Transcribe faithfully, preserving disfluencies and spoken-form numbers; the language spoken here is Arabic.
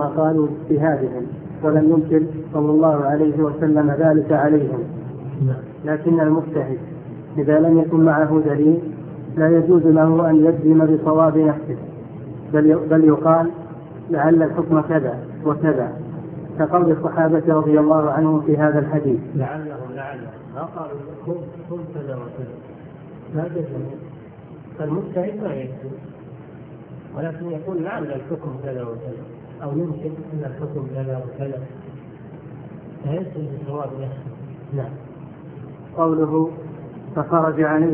كما قالوا باجتهادهم، ولم يمكن صلى الله عليه وسلم ذلك عليهم. لكن المجتهد إذا لم يكن معه دليل لا يجوز له أن يجزم بصواب نفسه، بل بل يقال لعل الحكم كذا وكذا، كقول الصحابة رضي الله عنهم في هذا الحديث. لعلهم لعلهم ما قالوا كن كذا وكذا، لا جزم. فالمجتهد ما يجزم، ولكن يقول لعل الحكم كذا وكذا، أو يمكن أن الحكم كذا وكذا، فيجزم بصواب نفسه. نعم. قوله فخرج عن